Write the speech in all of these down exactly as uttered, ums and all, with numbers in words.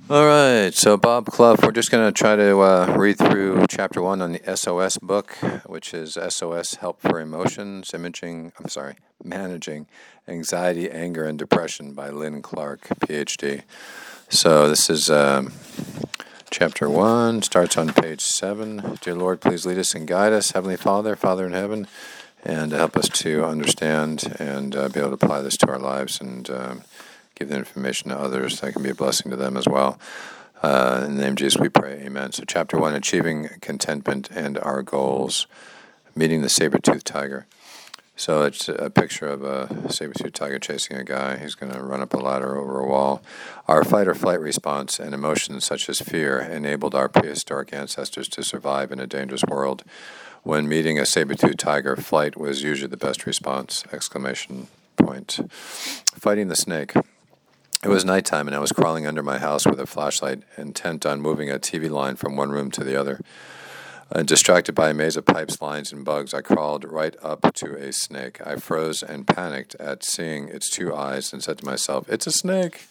All right, so Bob Clough, we're just going to try to uh, read through chapter one on the S O S book, which is S O S Help for Emotions, Imaging, I'm sorry, Managing Anxiety, Anger, and Depression by Lynn Clark, P H D. So this is um, chapter one, starts on page seven. Dear Lord, please lead us and guide us, Heavenly Father, Father in heaven, and help us to understand and uh, be able to apply this to our lives and uh, give the information to others that can be a blessing to them as well. Uh, in the name of Jesus we pray, amen. So chapter one, Achieving Contentment and Our Goals, Meeting the Saber-Toothed Tiger. So it's a picture of a saber-toothed tiger chasing a guy. He's going to run up a ladder over a wall. Our fight or flight response and emotions such as fear enabled our prehistoric ancestors to survive in a dangerous world. When meeting a saber-toothed tiger, flight was usually the best response, exclamation point. Fighting the snake. It was nighttime, and I was crawling under my house with a flashlight, intent on moving a T V line from one room to the other. Uh, distracted by a maze of pipes, lines, and bugs, I crawled right up to a snake. I froze and panicked at seeing its two eyes and said to myself, "It's a snake!"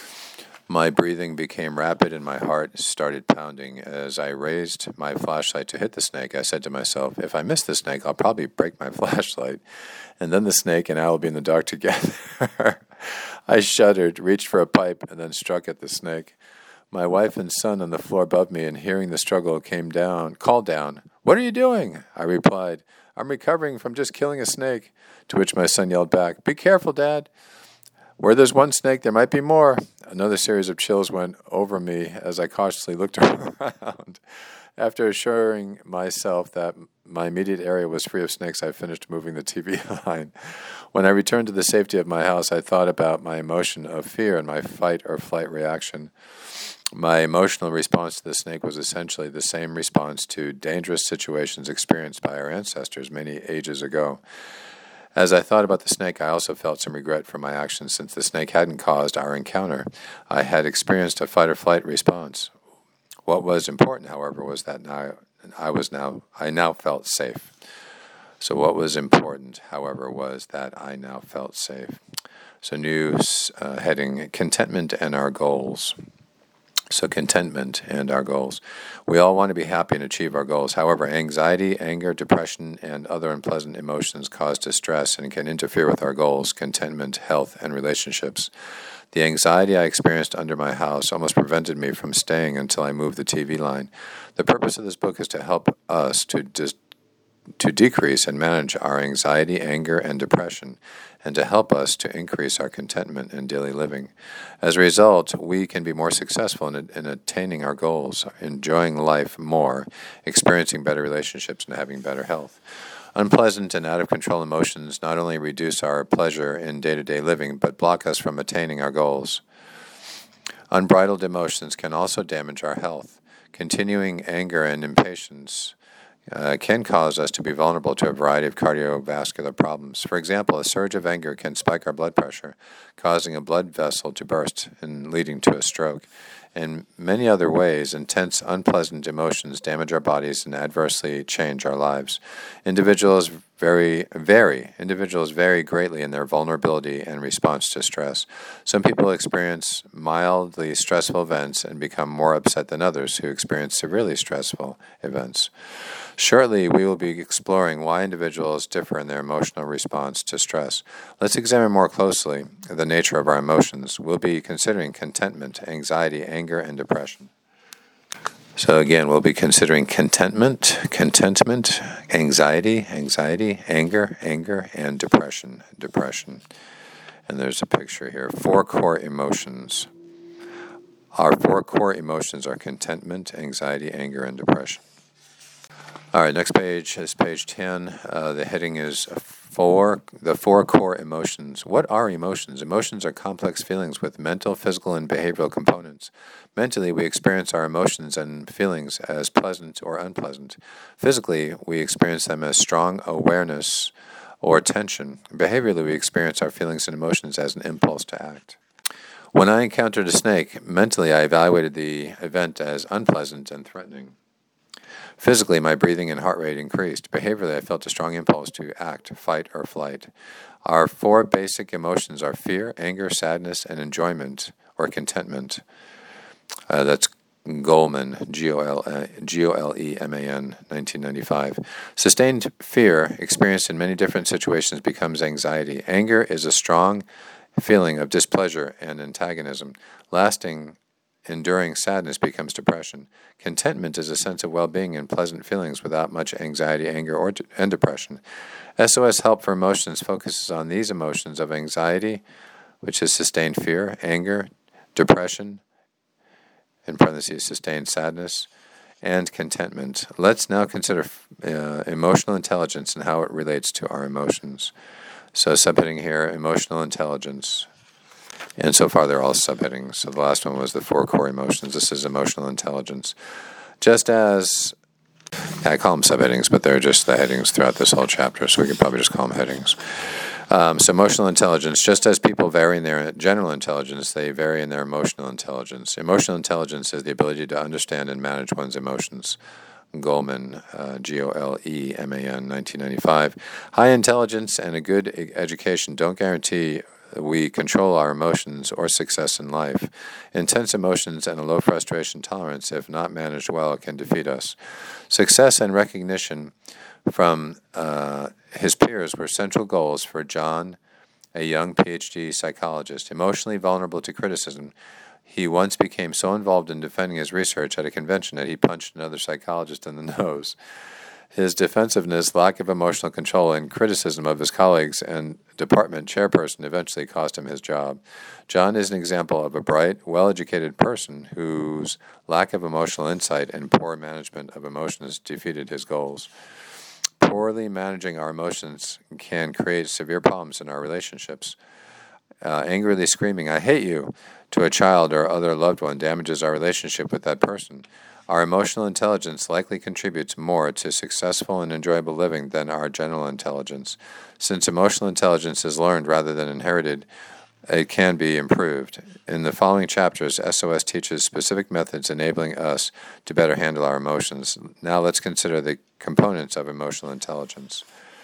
My breathing became rapid and my heart started pounding. As I raised my flashlight to hit the snake, I said to myself, if I miss the snake, I'll probably break my flashlight, and then the snake and I will be in the dark together. I shuddered, reached for a pipe, and then struck at the snake. My wife and son on the floor above me, and hearing the struggle, came down, called down, "What are you doing?" I replied, "I'm recovering from just killing a snake," to which my son yelled back, "Be careful, Dad. Where there's one snake, there might be more." Another series of chills went over me as I cautiously looked around. After assuring myself that my immediate area was free of snakes, I finished moving the T V line. When I returned to the safety of my house, I thought about my emotion of fear and my fight or flight reaction. My emotional response to the snake was essentially the same response to dangerous situations experienced by our ancestors many ages ago. As I thought about the snake, I also felt some regret for my actions since the snake hadn't caused our encounter. I had experienced a fight-or-flight response. What was important, however, was that now I was now I now felt safe. So what was important, however, was that I now felt safe. So new uh, heading, Contentment and Our Goals. So contentment and our goals. We all want to be happy and achieve our goals. However, anxiety, anger, depression, and other unpleasant emotions cause distress and can interfere with our goals, contentment, health, and relationships. The anxiety I experienced under my house almost prevented me from staying until I moved the T V line. The purpose of this book is to help us to dis- to decrease and manage our anxiety, anger, and depression, and to help us to increase our contentment in daily living. As a result, we can be more successful in, in attaining our goals, enjoying life more, experiencing better relationships, and having better health. Unpleasant and out-of-control emotions not only reduce our pleasure in day-to-day living, but block us from attaining our goals. Unbridled emotions can also damage our health. Continuing anger and impatience Uh, can cause us to be vulnerable to a variety of cardiovascular problems. For example, a surge of anger can spike our blood pressure, causing a blood vessel to burst and leading to a stroke. In many other ways, intense, unpleasant emotions damage our bodies and adversely change our lives. Individuals vary, vary. Individuals vary greatly in their vulnerability and response to stress. Some people experience mildly stressful events and become more upset than others who experience severely stressful events. Shortly, we will be exploring why individuals differ in their emotional response to stress. Let's examine more closely the nature of our emotions. We'll be considering contentment, anxiety, anger, and depression. So again, we'll be considering contentment, contentment, anxiety, anxiety, anger, anger, and depression, depression. And there's a picture here. Four core emotions. Our four core emotions are contentment, anxiety, anger, and depression. All right, next page is page ten. Uh, the heading is four, the four core emotions. What are emotions? Emotions are complex feelings with mental, physical, and behavioral components. Mentally, we experience our emotions and feelings as pleasant or unpleasant. Physically, we experience them as strong awareness or tension. Behaviorally, we experience our feelings and emotions as an impulse to act. When I encountered a snake, mentally I evaluated the event as unpleasant and threatening. Physically, my breathing and heart rate increased. Behaviorally, I felt a strong impulse to act, fight, or flight. Our four basic emotions are fear, anger, sadness, and enjoyment or contentment. Uh, that's Goleman, G O L E M A N, nineteen ninety-five. Sustained fear, experienced in many different situations, becomes anxiety. Anger is a strong feeling of displeasure and antagonism. Lasting, enduring sadness becomes depression. Contentment is a sense of well-being and pleasant feelings without much anxiety, anger, or de- and depression. S O S Help for Emotions focuses on these emotions of anxiety, which is sustained fear, anger, depression, in parentheses, sustained sadness, and contentment. Let's now consider uh, emotional intelligence and how it relates to our emotions. So subheading here, emotional intelligence. And so far they're all subheadings. So the last one was the four core emotions. This is emotional intelligence. Just as, I call them subheadings, but they're just the headings throughout this whole chapter, so we could probably just call them headings. Um, so emotional intelligence, just as people vary in their general intelligence, they vary in their emotional intelligence. Emotional intelligence is the ability to understand and manage one's emotions. Goleman, uh, G O L E M A N, nineteen ninety-five. High intelligence and a good e- education don't guarantee we control our emotions or success in life. Intense emotions and a low frustration tolerance, if not managed well, can defeat us. Success and recognition from uh, his peers were central goals for John, a young P H D psychologist. Emotionally vulnerable to criticism, he once became so involved in defending his research at a convention that he punched another psychologist in the nose. His defensiveness, lack of emotional control, and criticism of his colleagues and department chairperson eventually cost him his job. John is an example of a bright, well-educated person whose lack of emotional insight and poor management of emotions defeated his goals. Poorly managing our emotions can create severe problems in our relationships. Uh, angrily screaming, "I hate you," to a child or other loved one damages our relationship with that person. Our emotional intelligence likely contributes more to successful and enjoyable living than our general intelligence. Since emotional intelligence is learned rather than inherited, it can be improved. In the following chapters, S O S teaches specific methods enabling us to better handle our emotions. Now let's consider the components of emotional intelligence.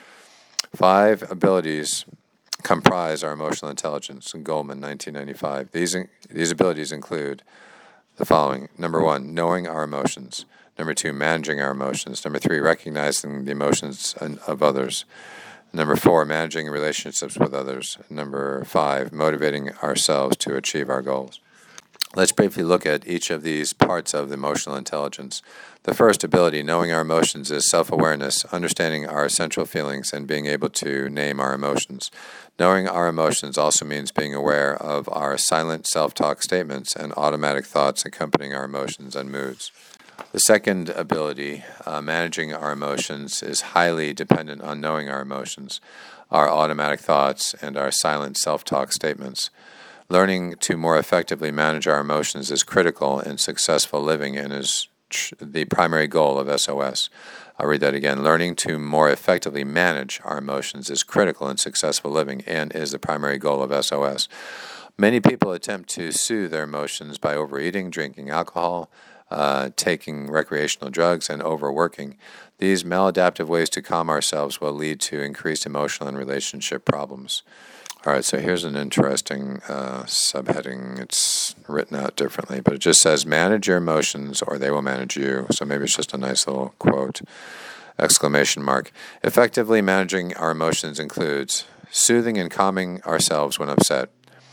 Five abilities comprise our emotional intelligence. Goleman, nineteen ninety-five. These, these abilities include the following. Number one, knowing our emotions. Number two, managing our emotions. Number three, recognizing the emotions of others. Number four, managing relationships with others. Number five, motivating ourselves to achieve our goals. Let's briefly look at each of these parts of the emotional intelligence. The first ability, knowing our emotions, is self-awareness, understanding our essential feelings, and being able to name our emotions. Knowing our emotions also means being aware of our silent self-talk statements and automatic thoughts accompanying our emotions and moods. The second ability, uh, managing our emotions, is highly dependent on knowing our emotions, our automatic thoughts, and our silent self-talk statements. Learning to more effectively manage our emotions is critical in successful living and is tr- the primary goal of S O S. I'll read that again. Learning to more effectively manage our emotions is critical in successful living and is the primary goal of S O S. Many people attempt to soothe their emotions by overeating, drinking alcohol, uh, taking recreational drugs, and overworking. These maladaptive ways to calm ourselves will lead to increased emotional and relationship problems. All right, so here's an interesting uh, subheading. It's written out differently, but it just says, manage your emotions or they will manage you. So maybe it's just a nice little quote, exclamation mark. Effectively managing our emotions includes soothing and calming ourselves when upset,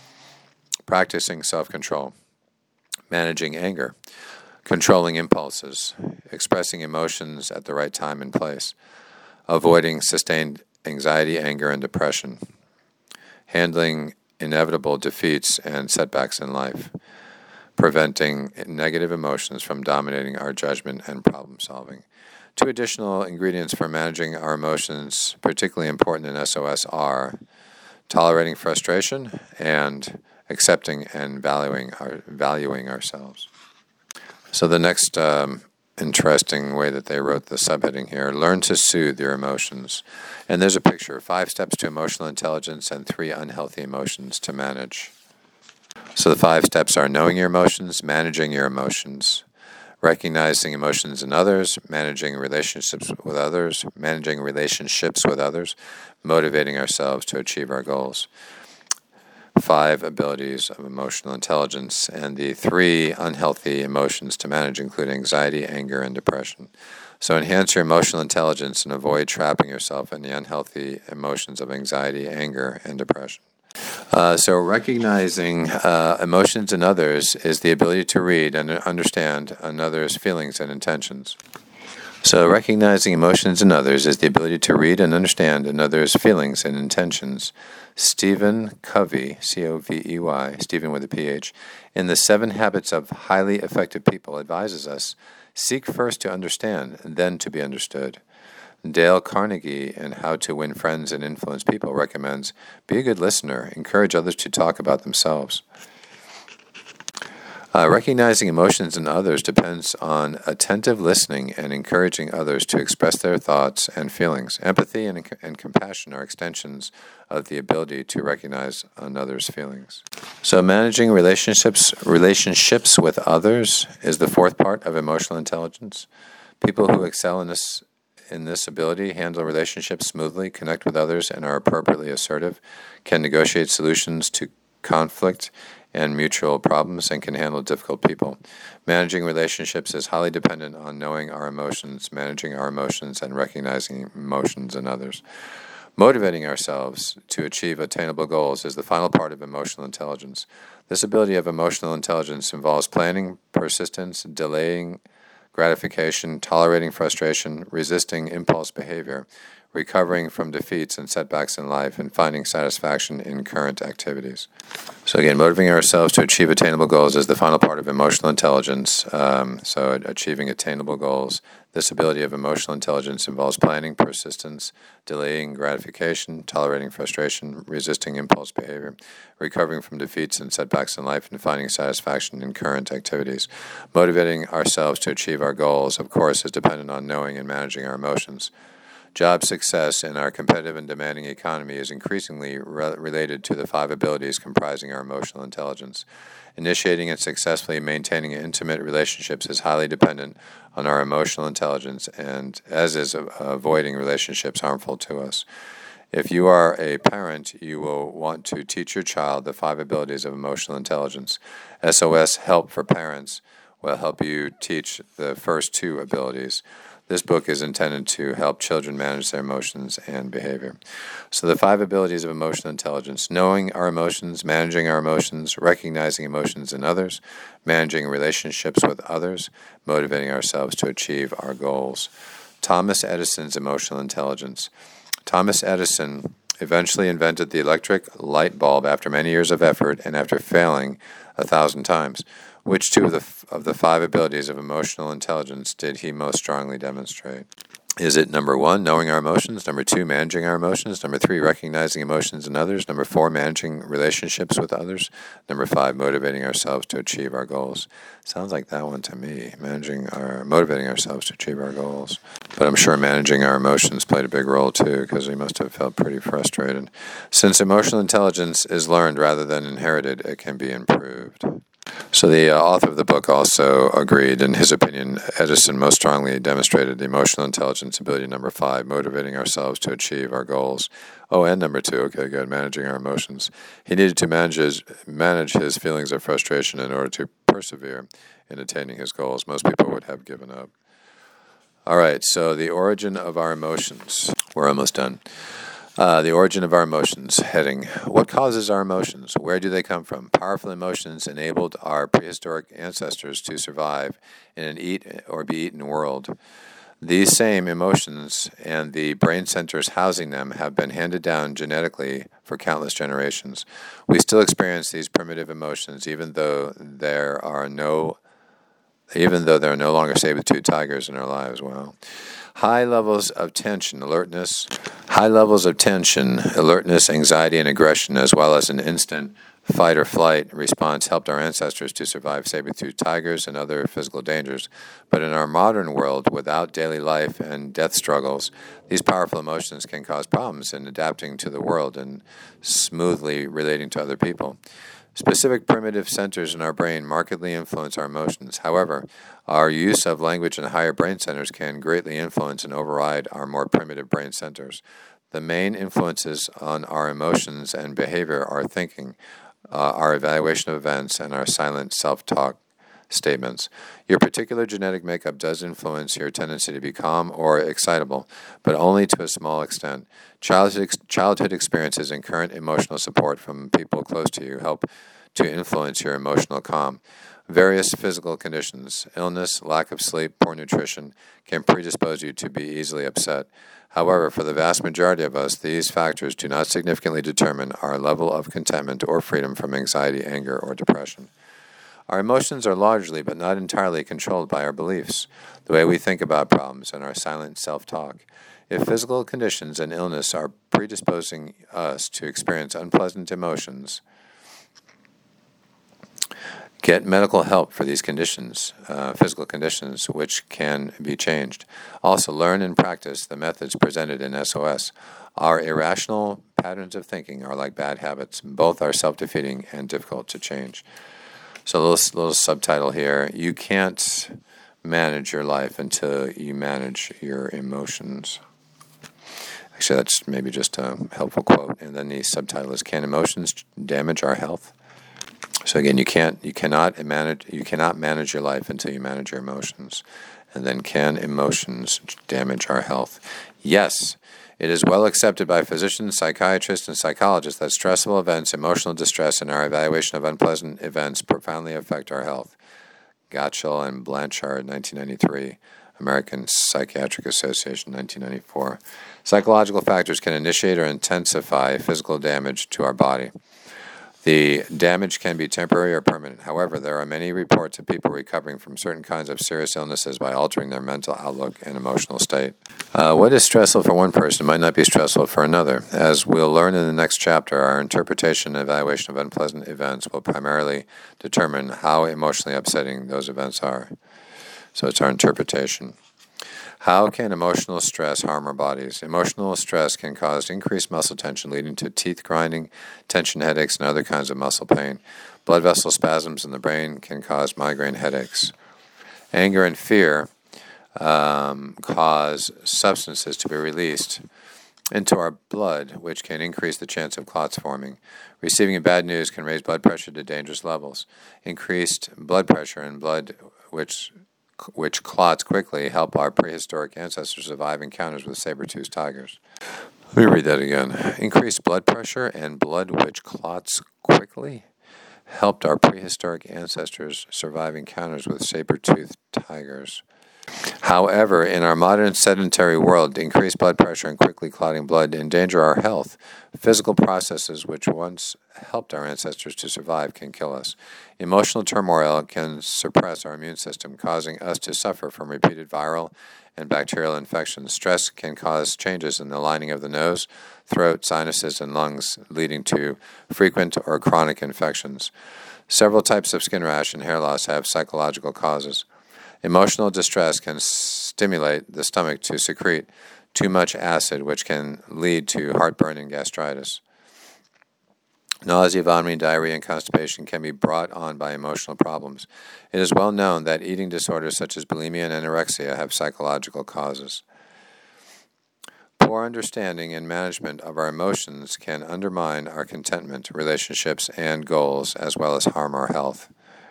practicing self-control, managing anger, controlling impulses, expressing emotions at the right time and place, avoiding sustained anxiety, anger, and depression, handling inevitable defeats and setbacks in life, preventing negative emotions from dominating our judgment and problem solving. Two additional ingredients for managing our emotions, particularly important in S O S, are tolerating frustration and accepting and valuing our valuing ourselves. So the next um, interesting way that they wrote the subheading here, learn to soothe your emotions. And there's a picture, five steps to emotional intelligence and three unhealthy emotions to manage. So the five steps are knowing your emotions, managing your emotions, recognizing emotions in others, managing relationships with others, managing relationships with others, motivating ourselves to achieve our goals. five abilities of emotional intelligence and the three unhealthy emotions to manage, including anxiety, anger, and depression. So enhance your emotional intelligence and avoid trapping yourself in the unhealthy emotions of anxiety, anger, and depression. Uh, so recognizing uh, emotions in others is the ability to read and understand another's feelings and intentions. So recognizing emotions in others is the ability to read and understand another's feelings and intentions. Stephen Covey, C O V E Y, Stephen with a P H, in The Seven Habits of Highly Effective People advises us, seek first to understand, then to be understood. Dale Carnegie in How to Win Friends and Influence People recommends, be a good listener, encourage others to talk about themselves. Uh, recognizing emotions in others depends on attentive listening and encouraging others to express their thoughts and feelings. Empathy and, and compassion are extensions of the ability to recognize another's feelings. So managing relationships relationships with others is the fourth part of emotional intelligence. People who excel in this in this ability handle relationships smoothly, connect with others, and are appropriately assertive, can negotiate solutions to conflict and mutual problems, and can handle difficult people. Managing relationships is highly dependent on knowing our emotions, managing our emotions, and recognizing emotions in others. Motivating ourselves to achieve attainable goals is the final part of emotional intelligence. This ability of emotional intelligence involves planning, persistence, delaying gratification, tolerating frustration, resisting impulse behavior, recovering from defeats and setbacks in life, and finding satisfaction in current activities. So again, motivating ourselves to achieve attainable goals is the final part of emotional intelligence. Um, so achieving attainable goals. This ability of emotional intelligence involves planning, persistence, delaying gratification, tolerating frustration, resisting impulse behavior, recovering from defeats and setbacks in life, and finding satisfaction in current activities. Motivating ourselves to achieve our goals, of course, is dependent on knowing and managing our emotions. Job success in our competitive and demanding economy is increasingly re- related to the five abilities comprising our emotional intelligence. Initiating and successfully maintaining intimate relationships is highly dependent on our emotional intelligence, and as is uh, avoiding relationships harmful to us. If you are a parent, you will want to teach your child the five abilities of emotional intelligence. S O S Help for Parents will help you teach the first two abilities. This book is intended to help children manage their emotions and behavior. So the five abilities of emotional intelligence: knowing our emotions, managing our emotions, recognizing emotions in others, managing relationships with others, motivating ourselves to achieve our goals. Thomas Edison's emotional intelligence. Thomas Edison eventually invented the electric light bulb after many years of effort and after failing a thousand times. Which two of the of the five abilities of emotional intelligence did he most strongly demonstrate? Is it number one, knowing our emotions, number two, managing our emotions, number three, recognizing emotions in others, number four, managing relationships with others, number five, motivating ourselves to achieve our goals? Sounds like that one to me, managing our, motivating ourselves to achieve our goals. But I'm sure managing our emotions played a big role too, because we must have felt pretty frustrated. Since emotional intelligence is learned rather than inherited, it can be improved. So the uh, author of the book also agreed, in his opinion, Edison most strongly demonstrated the emotional intelligence ability number five, motivating ourselves to achieve our goals. Oh, and number two, okay, good, managing our emotions. He needed to manage his, manage his feelings of frustration in order to persevere in attaining his goals. Most people would have given up. All right, so the origin of our emotions. We're almost done. Uh, the origin of our emotions. Heading. What causes our emotions? Where do they come from? Powerful emotions enabled our prehistoric ancestors to survive in an eat or be eaten world. These same emotions and the brain centers housing them have been handed down genetically for countless generations. We still experience these primitive emotions even though there are no even though there are no longer saber-toothed tigers in our lives. Wow. High levels of tension, alertness, high levels of tension, alertness, anxiety, and aggression, as well as an instant fight or flight response helped our ancestors to survive saber-toothed tigers and other physical dangers. But in our modern world, without daily life and death struggles, these powerful emotions can cause problems in adapting to the world and smoothly relating to other people. Specific primitive centers in our brain markedly influence our emotions. However, our use of language in higher brain centers can greatly influence and override our more primitive brain centers. The main influences on our emotions and behavior are thinking, uh, our evaluation of events, and our silent self-talk statements. Your particular genetic makeup does influence your tendency to be calm or excitable, but only to a small extent. Childhood, childhood experiences and current emotional support from people close to you help to influence your emotional calm. Various physical conditions, illness, lack of sleep, poor nutrition, can predispose you to be easily upset. However, for the vast majority of us, these factors do not significantly determine our level of contentment or freedom from anxiety, anger, or depression. Our emotions are largely, but not entirely, controlled by our beliefs, the way we think about problems, and our silent self-talk. If physical conditions and illness are predisposing us to experience unpleasant emotions, get medical help for these conditions, uh, physical conditions, which can be changed. Also, learn and practice the methods presented in S O S. Our irrational patterns of thinking are like bad habits. Both are self-defeating and difficult to change. So a little, little subtitle here. You can't manage your life until you manage your emotions. Actually, that's maybe just a helpful quote. And then the subtitle is, Can Emotions Damage Our Health? So again, you can't, you cannot manage, you cannot manage your life until you manage your emotions. And then, can emotions damage our health? Yes. It is well accepted by physicians, psychiatrists, and psychologists that stressful events, emotional distress, and our evaluation of unpleasant events profoundly affect our health. Gottschall and Blanchard, nineteen ninety-three. American Psychiatric Association, nineteen ninety-four. Psychological factors can initiate or intensify physical damage to our body. The damage can be temporary or permanent. However, there are many reports of people recovering from certain kinds of serious illnesses by altering their mental outlook and emotional state. Uh, what is stressful for one person might not be stressful for another. As we'll learn in the next chapter, our interpretation and evaluation of unpleasant events will primarily determine how emotionally upsetting those events are. So it's our interpretation. How can emotional stress harm our bodies? Emotional stress can cause increased muscle tension, leading to teeth grinding, tension headaches, and other kinds of muscle pain. Blood vessel spasms in the brain can cause migraine headaches. Anger and fear um, cause substances to be released into our blood, which can increase the chance of clots forming. Receiving bad news can raise blood pressure to dangerous levels. Increased blood pressure and blood which which clots quickly help our prehistoric ancestors survive encounters with saber-toothed tigers. Let me read that again. Increased blood pressure and blood which clots quickly helped our prehistoric ancestors survive encounters with saber-toothed tigers. However, in our modern sedentary world, increased blood pressure and quickly clotting blood endanger our health. Physical processes which once helped our ancestors to survive can kill us. Emotional turmoil can suppress our immune system, causing us to suffer from repeated viral and bacterial infections. Stress can cause changes in the lining of the nose, throat, sinuses, and lungs, leading to frequent or chronic infections. Several types of skin rash and hair loss have psychological causes. Emotional distress can stimulate the stomach to secrete too much acid, which can lead to heartburn and gastritis. Nausea, vomiting, diarrhea, and constipation can be brought on by emotional problems. It is well known that eating disorders such as bulimia and anorexia have psychological causes. Poor understanding and management of our emotions can undermine our contentment, relationships, and goals, as well as harm our health.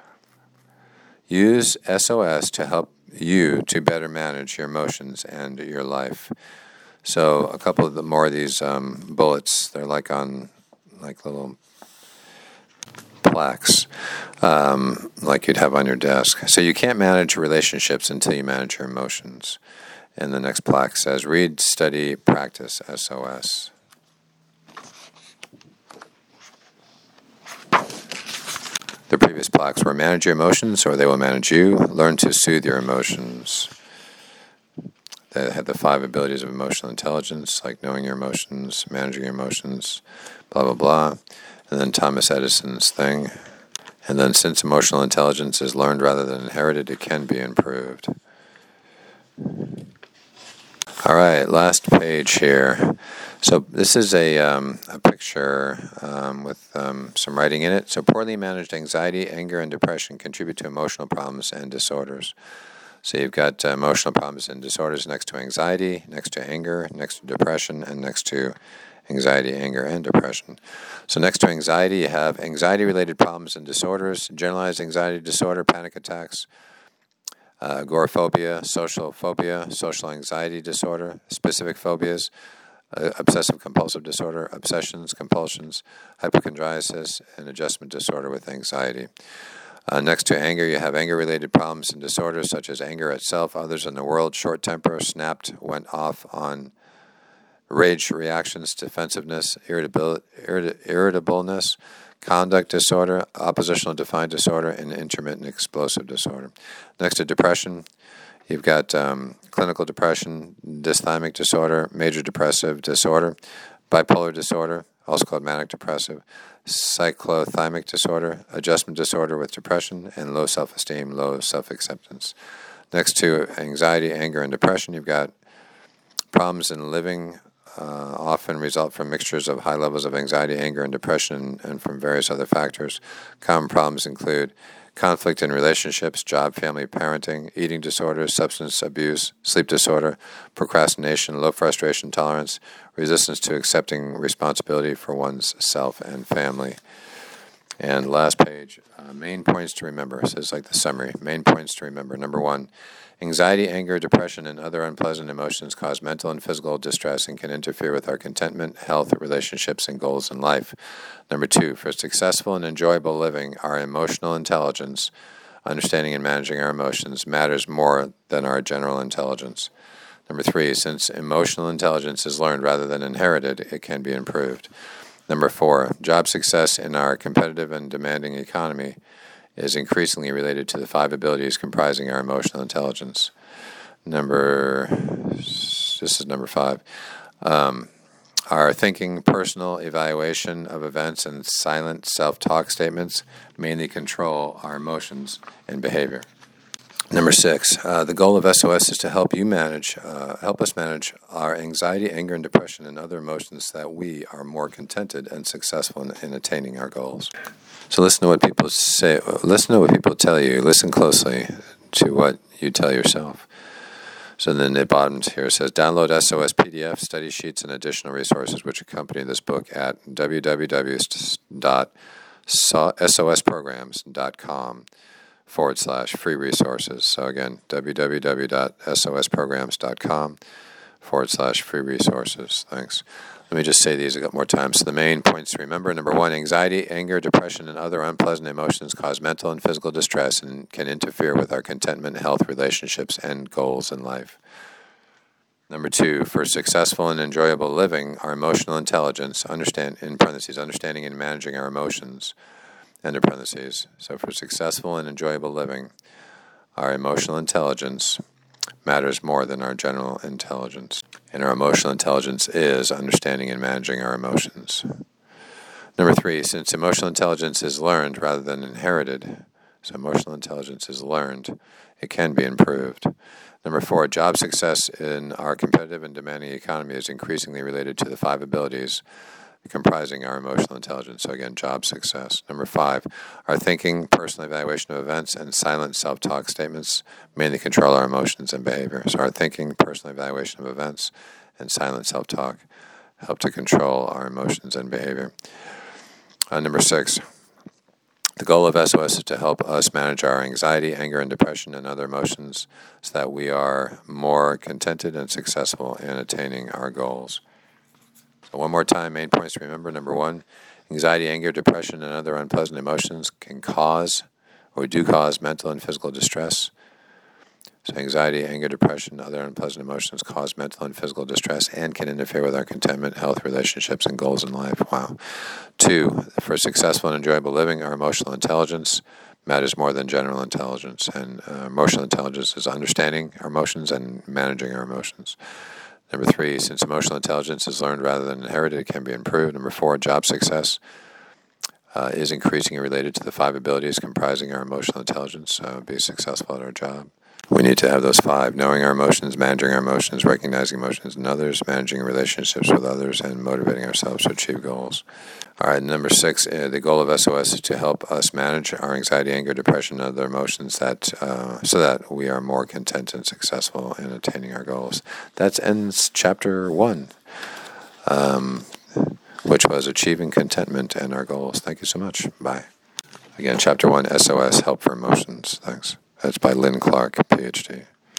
Use S O S to help you to better manage your emotions and your life. So a couple of the more of these um, bullets, they're like on like little plaques, um, like you'd have on your desk. So you can't manage relationships until you manage your emotions. And the next plaque says, read, study, practice S O S. The previous plaques were manage your emotions or they will manage you. Learn to soothe your emotions. They had the five abilities of emotional intelligence, like knowing your emotions, managing your emotions, blah, blah, blah. And then Thomas Edison's thing. And then since emotional intelligence is learned rather than inherited, it can be improved. All right, last page here. So this is a, um, a picture um, with um, some writing in it. So poorly managed anxiety, anger, and depression contribute to emotional problems and disorders. So you've got uh, emotional problems and disorders next to anxiety, next to anger, next to depression, and next to anxiety, anger, and depression. So next to anxiety, you have anxiety-related problems and disorders, generalized anxiety disorder, panic attacks, uh, agoraphobia, social phobia, social anxiety disorder, specific phobias, uh, obsessive-compulsive disorder, obsessions, compulsions, hypochondriasis, and adjustment disorder with anxiety. Uh, next to anger, you have anger-related problems and disorders such as anger at self, others, in the world, short temper, snapped, went off on rage reactions, defensiveness, irritabil- irrit- irritableness, conduct disorder, oppositional defiant disorder, and intermittent explosive disorder. Next to depression, you've got um, clinical depression, dysthymic disorder, major depressive disorder, bipolar disorder, also called manic depressive, cyclothymic disorder, adjustment disorder with depression, and low self-esteem, low self-acceptance. Next to anxiety, anger, and depression, you've got problems in living, uh, often result from mixtures of high levels of anxiety, anger, and depression, and from various other factors. Common problems include conflict in relationships, job, family, parenting, eating disorders, substance abuse, sleep disorder, procrastination, low frustration tolerance, resistance to accepting responsibility for one's self and family. And last page, uh, main points to remember. This is like the summary. Main points to remember. Number one, anxiety, anger, depression, and other unpleasant emotions cause mental and physical distress and can interfere with our contentment, health, relationships, and goals in life. Number two, for successful and enjoyable living, our emotional intelligence, understanding and managing our emotions, matters more than our general intelligence. Number three, since emotional intelligence is learned rather than inherited, it can be improved. Number four, job success in our competitive and demanding economy is increasingly related to the five abilities comprising our emotional intelligence. Number, this is number five, um, our thinking, personal evaluation of events, and silent self-talk statements mainly control our emotions and behavior. Number six, uh, the goal of S O S is to help you manage, uh, help us manage our anxiety, anger, and depression and other emotions so that we are more contented and successful in, in attaining our goals. So listen to what people say, listen to what people tell you, listen closely to what you tell yourself. So then at the bottom here it says, download S O S P D F, study sheets, and additional resources which accompany this book at w w w dot s o s programs dot com. forward slash free resources. So again, w w w dot s o s programs dot com forward slash free resources. Thanks. Let me just say these a couple more times. So the main points to remember. Number one, anxiety, anger, depression, and other unpleasant emotions cause mental and physical distress and can interfere with our contentment, health, relationships, and goals in life. Number two, for successful and enjoyable living, our emotional intelligence, understand in parentheses, understanding and managing our emotions, end of parentheses. So for successful and enjoyable living, our emotional intelligence matters more than our general intelligence. And our emotional intelligence is understanding and managing our emotions. Number three, since emotional intelligence is learned rather than inherited, so emotional intelligence is learned, it can be improved. Number four, job success in our competitive and demanding economy is increasingly related to the five abilities comprising our emotional intelligence. So again, job success. Number five, our thinking, personal evaluation of events, and silent self-talk statements mainly control our emotions and behavior. So our thinking, personal evaluation of events, and silent self-talk help to control our emotions and behavior. Uh, number six, the goal of S O S is to help us manage our anxiety, anger, and depression and other emotions so that we are more contented and successful in attaining our goals. One more time, main points to remember. Number one, anxiety, anger, depression, and other unpleasant emotions can cause or do cause mental and physical distress. So anxiety, anger, depression, and other unpleasant emotions cause mental and physical distress and can interfere with our contentment, health, relationships, and goals in life. Wow. Two, for successful and enjoyable living, our emotional intelligence matters more than general intelligence. And uh, emotional intelligence is understanding our emotions and managing our emotions. Number three, since emotional intelligence is learned rather than inherited, it can be improved. Number four, job success uh, is increasingly related to the five abilities comprising our emotional intelligence. Uh, be successful at our job. We need to have those five: knowing our emotions, managing our emotions, recognizing emotions in others, managing relationships with others, and motivating ourselves to achieve goals. All right, number six, uh, the goal of S O S is to help us manage our anxiety, anger, depression, and other emotions that uh, so that we are more content and successful in attaining our goals. That ends chapter one. Um, which was achieving contentment and our goals. Thank you so much. Bye. Again, Chapter one, S O S, Help for Emotions. Thanks. That's by Lynn Clark, P H D.